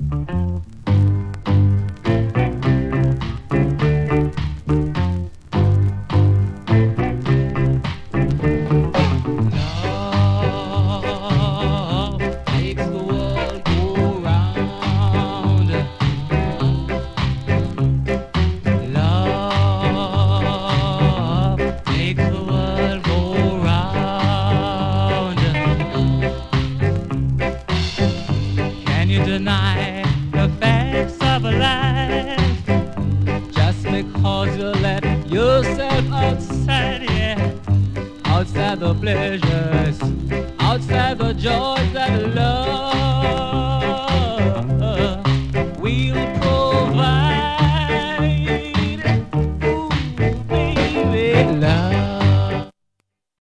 Deny the facts of life just because you let yourself outside, yeah, outside the pleasures, outside the joys that love will